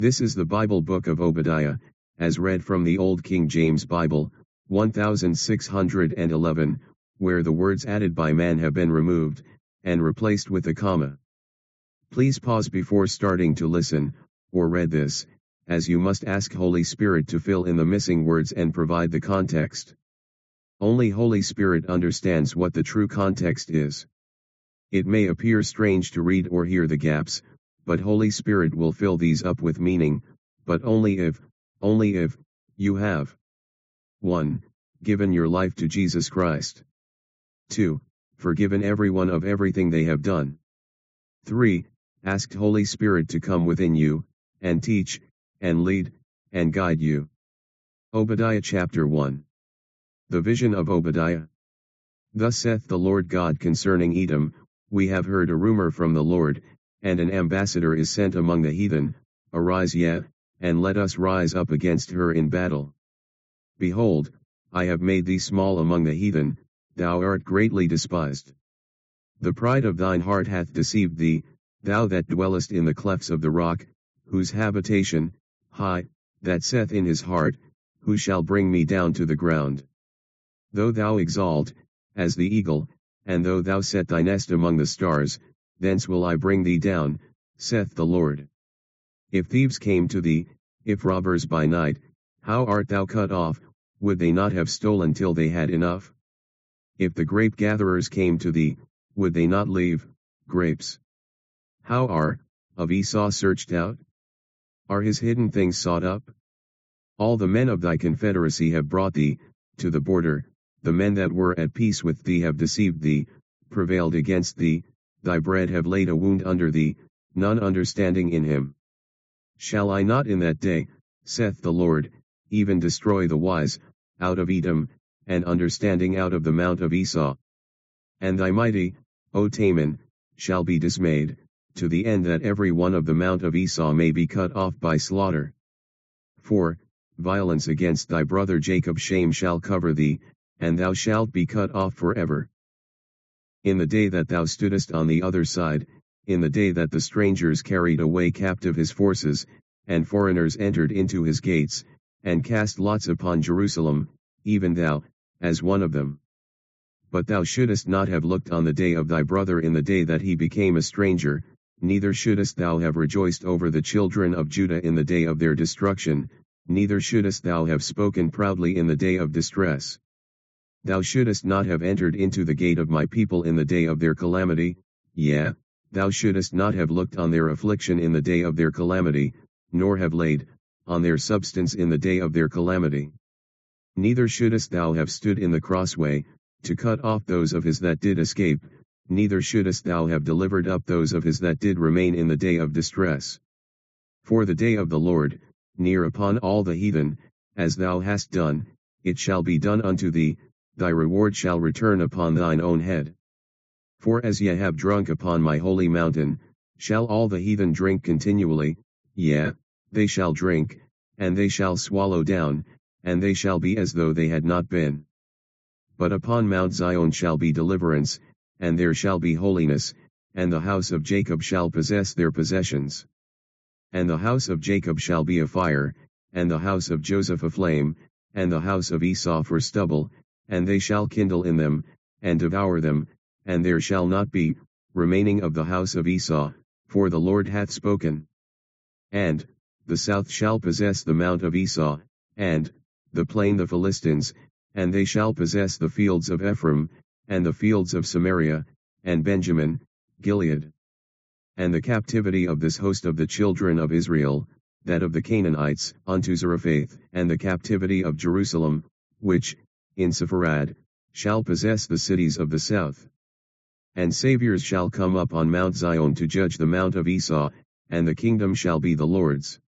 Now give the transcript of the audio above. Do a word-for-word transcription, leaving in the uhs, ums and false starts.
This is the Bible book of Obadiah, as read from the Old King James Bible, sixteen eleven, where the words added by man have been removed, and replaced with a comma. Please pause before starting to listen, or read this, as you must ask Holy Spirit to fill in the missing words and provide the context. Only Holy Spirit understands what the true context is. It may appear strange to read or hear the gaps, but Holy Spirit will fill these up with meaning, but only if, only if, you have one. Given your life to Jesus Christ. two. Forgiven everyone of everything they have done. three. Asked Holy Spirit to come within you, and teach, and lead, and guide you. Obadiah chapter one. The vision of Obadiah. Thus saith the Lord God concerning Edom, we have heard a rumor from the Lord, and an ambassador is sent among the heathen, arise yet, and let us rise up against her in battle. Behold, I have made thee small among the heathen, thou art greatly despised. The pride of thine heart hath deceived thee, thou that dwellest in the clefts of the rock, whose habitation, high, that saith in his heart, who shall bring me down to the ground? Though thou exalt, as the eagle, and though thou set thy nest among the stars, thence will I bring thee down, saith the Lord. If thieves came to thee, if robbers by night, how art thou cut off? Would they not have stolen till they had enough? If the grape gatherers came to thee, would they not leave grapes? How are, of Esau searched out? Are his hidden things sought up? All the men of thy confederacy have brought thee, to the border, the men that were at peace with thee have deceived thee, prevailed against thee, thy bread have laid a wound under thee, none understanding in him. Shall I not in that day, saith the Lord, even destroy the wise, out of Edom, and understanding out of the mount of Esau? And thy mighty, O Taman, shall be dismayed, to the end that every one of the mount of Esau may be cut off by slaughter. For, violence against thy brother Jacob shame shall cover thee, and thou shalt be cut off forever. In the day that thou stoodest on the other side, in the day that the strangers carried away captive his forces, and foreigners entered into his gates, and cast lots upon Jerusalem, even thou, as one of them. But thou shouldest not have looked on the day of thy brother in the day that he became a stranger, neither shouldest thou have rejoiced over the children of Judah in the day of their destruction, neither shouldest thou have spoken proudly in the day of distress. Thou shouldest not have entered into the gate of my people in the day of their calamity, yea, thou shouldest not have looked on their affliction in the day of their calamity, nor have laid, on their substance in the day of their calamity. Neither shouldest thou have stood in the crossway, to cut off those of his that did escape, neither shouldest thou have delivered up those of his that did remain in the day of distress. For the day of the Lord, near upon all the heathen, as thou hast done, it shall be done unto thee, thy reward shall return upon thine own head. For as ye have drunk upon my holy mountain, shall all the heathen drink continually, yea, they shall drink, and they shall swallow down, and they shall be as though they had not been. But upon Mount Zion shall be deliverance, and there shall be holiness, and the house of Jacob shall possess their possessions. And the house of Jacob shall be a fire, and the house of Joseph a flame, and the house of Esau for stubble, and they shall kindle in them, and devour them, and there shall not be, remaining of the house of Esau, for the Lord hath spoken. And, the south shall possess the mount of Esau, and, the plain the Philistines, and they shall possess the fields of Ephraim, and the fields of Samaria, and Benjamin, Gilead. And the captivity of this host of the children of Israel, that of the Canaanites, unto Zarephath, and the captivity of Jerusalem, which, in Sepharad, shall possess the cities of the south. And saviors shall come up on Mount Zion to judge the mount of Esau, and the kingdom shall be the Lord's.